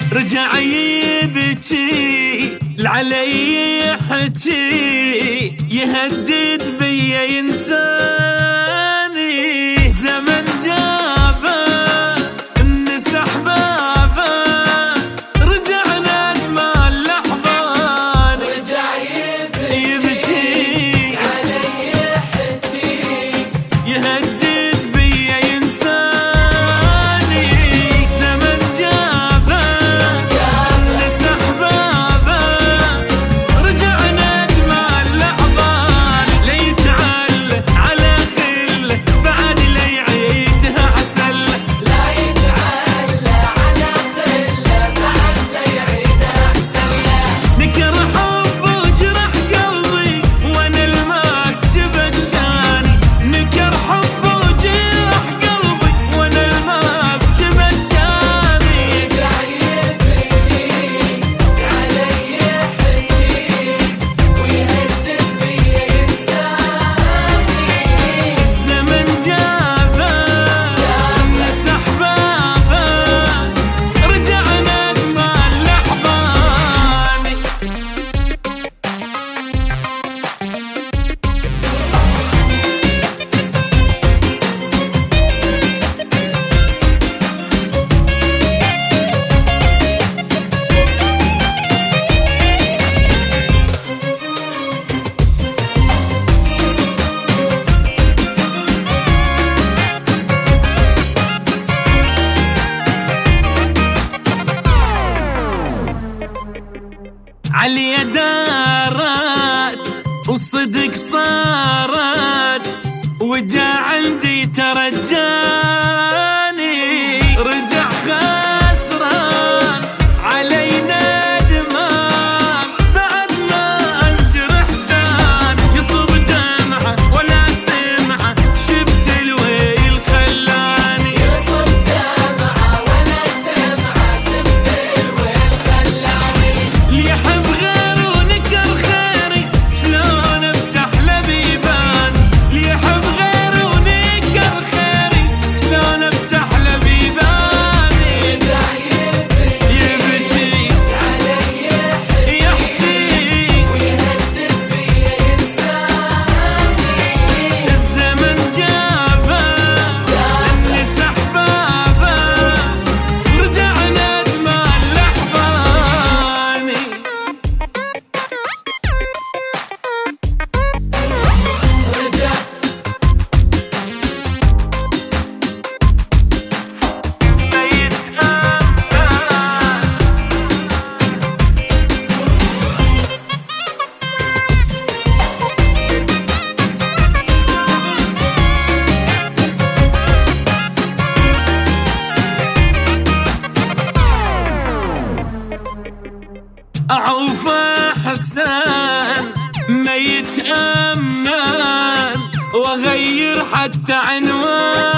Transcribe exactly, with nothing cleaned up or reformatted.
رجع يبكي العلي يحكي يهدد بيا ينساني. زمن جابه الناس احبابه رجعنا اجمل لحظان. رجع يبكي العلي يحكي يهدد بيا ينساني. زمن جابه الناس احبابه رجعنا اجمل لحظان. لا يتعل على خل بعد لا يعيدها عسل. لا يتعل على خل بعد لا يعيدها عسل. نكر حب وجرح قلبي وانا المكتب الجاني. نكر حب وجرح قلبي وانا المكتب الجاني. رجع يبكي علي يحكي ويهدد بيا ينساني. الزمن جابه الناس احبابه رجعنا اجمل لحظاني. علي دارت والصدق صارت وجا عندي ترجاني. رجع خسران علينا دمام بعد ما انجرح دان. يصب دمعه ولا سمعه شفت الويل خلاني. يصب دمعه ولا سمعه شفت الويل خلاني. اللي يحب غيره ونكر خيري شلون افتح له بيبان. اللي يحب غيره ونكر خيري شلون افتح له بيباني. رجع يبكي علي يحكي ويهدد بيا ينساني. الزمن جابه الناس احبابه ورجعنا اجمل لحظاني. رجع ما يتأمل. أعوف حسان ما يتأمل وأغير حتى عنوان.